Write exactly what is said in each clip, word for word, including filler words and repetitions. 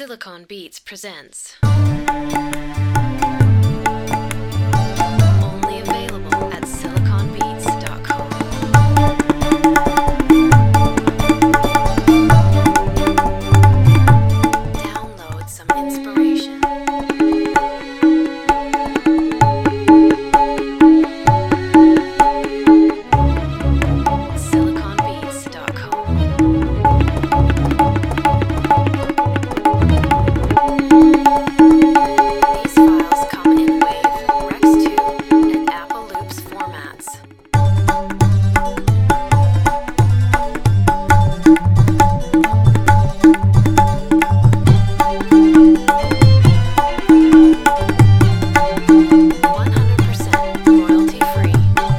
Silicon Beats presents. Only available at silicon beats dot com. Download some inspiration. silicon beats dot com. These files come in WAV, Rex two, and Apple Loops formats. one hundred percent royalty-free.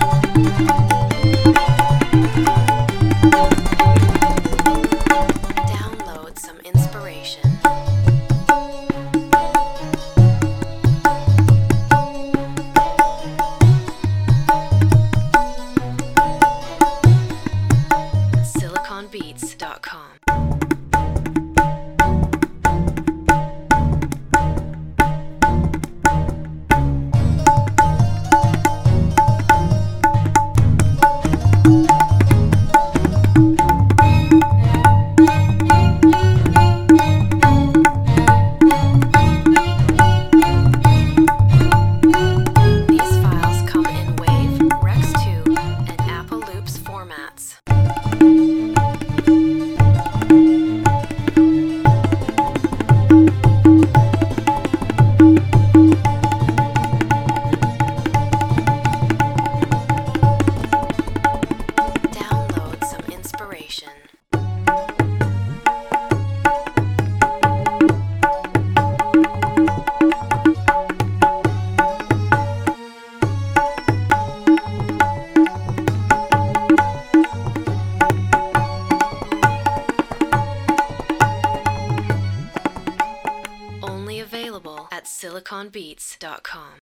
Download some inspiration. silicon beats dot com. These files come in WAV, Rex two, and Apple Loops formats. Download some inspiration. Only available at silicon beats dot com.